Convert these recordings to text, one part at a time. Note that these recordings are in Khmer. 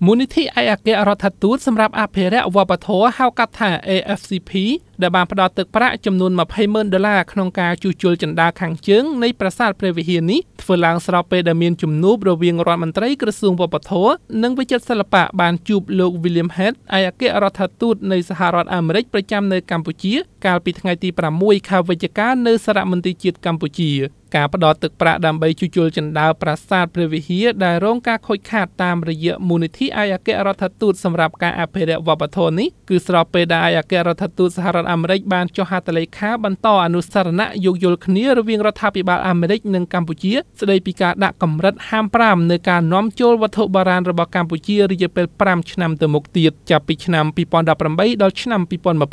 មូលនិធិឯកអគ្គរដ្ឋទូតសម្រាប់អភិរក្សវប្បធម៌ហៅកាត់ថា AFCP ដែលបានផ្ដល់ទឹកប្រាក់ចំនួន$200,000ក្នុងការជួសជុលជណ្ដើរខាងជើងនៃប្រាសាទព្រះវិហារនេះធ្វើឡើងស្របពេលដែលមានជំនួបរវាងរដ្ឋមន្ត្រីក្រសួងវប្បធម៌និងវិចិត្រសិល្បៈបានជួបលោក William Head ឯកអគ្គរដ្ឋទូតនៃសហរដ្ឋអាមេរិកប្រចាំនៅកម្ពុជាកាលពីថ្ងៃទី6 ខែវិច្ឆិកានៅសារមន្ទីរជាតិកម្ពុជាការផ្ដល់ទឹកប្រាក់ដើម្បីជួសជុលជណ្ដើរប្រាសាទព្រះវិហារដែលរងការខូចខាតតាមរយៈមូលនិធិឯកអគ្គរដ្ឋទូតសម្រាប់ការអភិរក្សវប្បធម៌នេះគឺស្របពេលដែលឯកអគ្គរដ្ឋទូតសហរដ្ឋអាមេរិកបានចុះហត្ថលេខាបន្តអនុស្សរណៈយោគយល់គ្នារវាងរដ្ឋាភិបាលអាមេរិកនិងកម្ពុជាស្ដីពីការដាក់កម្រិតហាម5នៅការនាំចូលវត្ថុបុរាណរបស់កម្ពុជារយៈពេល5ឆ្នាំទៅមុខទៀតចាប់ពីឆ្នាំ2018ដល់ឆ្នាំ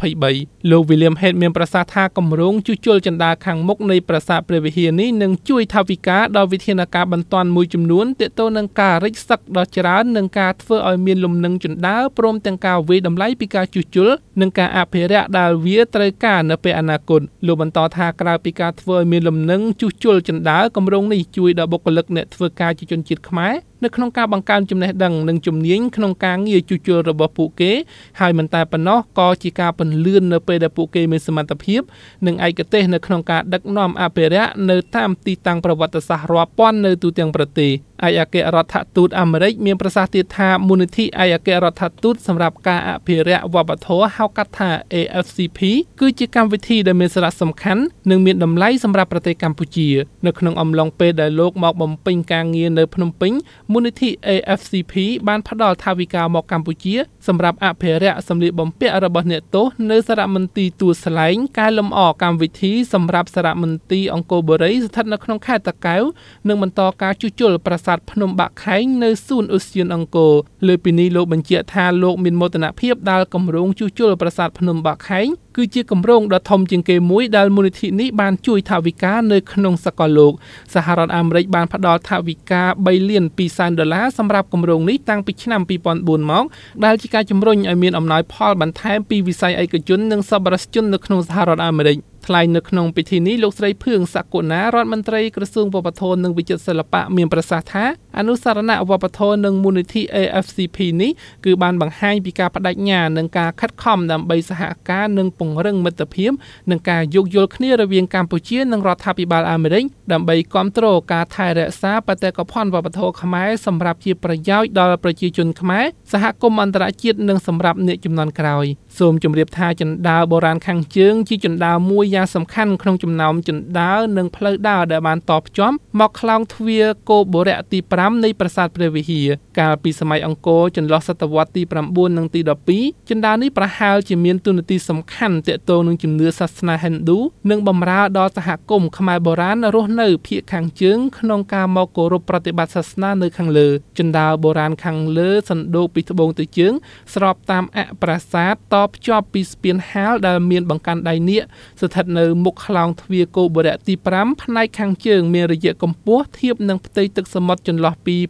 2023លោក William Head មានប្រសាសន៍ថាគម្រោងជួសជុលជណ្ដើរខាងមុខនៃប្រាសាទព្រះវិហារនេះនឹងជួយថវិកាដល់វិធានការបន្ទាន់មួយចំនួនទាក់ទងនឹងការរិចសឹកដ៏ច្រើននិងការធ្វើឲ្យមានលំនឹងជណ្ដើរព្រមទាំងការវាយតម្លៃពីការជួសជុលនិងការអភិរក្សដែលវាត្រូវការនៅពេលអនាគតលោកបន្តថាក្រៅពីការធ្វើឲ្យមានលំនឹងជួសជុលជណ្ដើរគម្រោងនេះជួយដល់បុគ្គលិកអ្នកធ្វើការជាជនជាតិខ្មែរនៅក្នុងការបង្កើនចំណេះដឹងនិងជំនាញក្នុងការងារជួសជុលរបស់ពួកគេហើយមិនតែប៉ុណ្ណោះក៏ជាការពន្លឿននៅពេលដែលពួកគេមានសមត្ថភាពនិងឯកទេសនៅក្នុងការដឹកនាំអភិរក្សនៅតាមទីតាំងប្រវត្តិសាស្ត្ររាប់ពាន់នៅទូទាំងប្រទេសឯកអគ្គរដ្ឋទូតអាមេរិកមានប្រសាសន៍ទៀតថាមូលនិធិឯកអគ្គរដ្ឋទូតសម្រាប់ការអភិរក្សវប្បធម៌ហៅកាត់ថា AFCP គឺជាកម្មវិធីដែលមានសារៈសំខាន់និងមានតម្លៃសម្រាប់ប្រទេសកម្ពុជានៅក្នុងអំឡុងពេលដែលលោកមកបំពេញការងារនៅភ្នំពេញមូលនិធិ AFCP បានផ្ដល់ថវិកាមកកម្ពុជាសម្រាប់អភិរក្សសម្លៀកបំពាក់របស់អ្នកទោសនៅសារមន្ទីរទួលស្លែងកែលម្អកម្មវិធីសម្រាប់សារមន្ទីរអង្គរបុរីស្ថិតនៅក្នុងខេត្តតាកែវនិងបន្តការជួសជុលប្រាសាទភ្នំបាក់ខែងនៅសួនឧទ្យានអង្គរលើពីនេះលោកបញ្ជាក់ថាលោកមានមោទនភាពដែលគម្រោងជួសជុលប្រាសាទភ្នំបាក់ខែងគឺជាគម្រោងដ៏ធំជាងគេមួយដែលមូលនិធិនេះបានជួយថវិកានៅក្នុងសកលលោកសហរដ្ឋអាមេរិកបានផ្ដល់ថវិកា$3,200,000សម្រាប់គម្រោងនេះតាំងពីឆ្នាំ2004មកដែលជាការជំរុញឲ្យមានអំណោយផលបន្ថែមពីវិស័យឯកជននិងសប្បុរសជននៅក្នុងសហរដ្ឋអាមេរិកថ្លែងនៅក្នុងពិធីនេះលោកស្រីភឿងសក្គុណារដ្ឋមន្ត្រីក្រសួងវប្បធម៌និងវិចិត្រសិល្បៈមានប្រសាសន៍ថាអនុស្សរណៈវប្បធម៌និងមូលនិធិ AFCP នេះគឺបានបង្ហាញពីការបដិញ្ញានិងការខិតខំដើម្បីសហការនិងពង្រឹងមិត្តភាពនិងការយោគយល់គ្នារវាងកម្ពុជានិងរដ្ឋាភិបាលអាមេរិកដើម្បីគាំទ្រការថែរក្សាបេតិកភណ្ឌវប្បធម៌ខ្មែរសម្រាប់ជាប្រយោជន៍ដល់ប្រជាជនខ្មែរសហគមន៍អន្តរជាតិនិងសម្រាប់អ្នកជំនាន់ក្រោយសូមជម្រាបថាជណ្ដើរបុរាណខាងជើងជាជណ្ដើរមួយយ៉ាងសំខាន់ក្នុងចំណោមជណ្ដើរនិងផ្លូវដើរដែលបានតភ្ជាប់មកខ្លោងទ្វារគោបុរៈទី5នៃប្រាសាទព្រះវិហារកាលពីសម័យអង្គរចន្លោះសតវត្សទី9និងទី12ជណ្ដើរនេះប្រហែលជាមានតួនាទីសំខាន់ទាក់ទងនឹងជំនឿសាសនាហិណ្ឌូនិងបម្រើដល់សហគមន៍ខ្មែរបុរាណរស់នៅភាគខាងជើងក្នុងការមកគោរពប្រតិបត្តិសាសនានៅខាងលើជណ្ដើរបុរាណខាងលើសណ្ដូកពីត្បូងទៅជើងស្របតាមអប្រាសាទតភ្ជាប់ពីស្ពានហាលដែលមានបង្កាន់ដៃនាគស្ថិតនៅមុខខ្លោងទ្វារគោបុរៈទី5ផ្នែកខាងជើងមានរយៈកម្ពស់ធៀបនឹងផ្ទៃទឹកសមុទ្រចន្លោះពី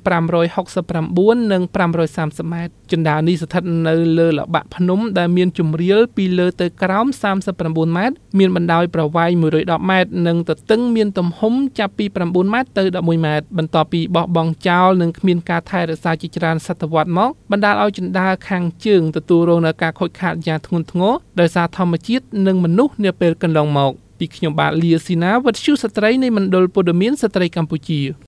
569និង530ម៉ែត្រជណ្ដើរនេះស្ថិតនៅលើល្បាក់ភ្នំដែលមានជម្រាលពីលើទៅក្រោម39ម៉ែត្រមានបណ្ដោយប្រវែង110ម៉ែត្រនិងទទឹងមានទំហំចាប់ពី9ម៉ែត្រទៅ11ម៉ែត្របន្ទាប់ពីបោះបង់ចោលនិងគ្មានការថែរក្សាជាច្រើនសតវត្សមកបណ្ដាលឲ្យជណ្ដើរខាងជើងទទួលរងនូវការខូចខាតយ៉ាងធ្ងន់ធ្ងរដោយសារធម្មជាតិនិងមនុស្សនាពេលកន្លងមកពីខ្ញុំបាទលាស៊ីណាវុទ្ធុស្ត្រីនៃមណ្ឌលព័ត៌មានស្ត្រីកម្ពុជា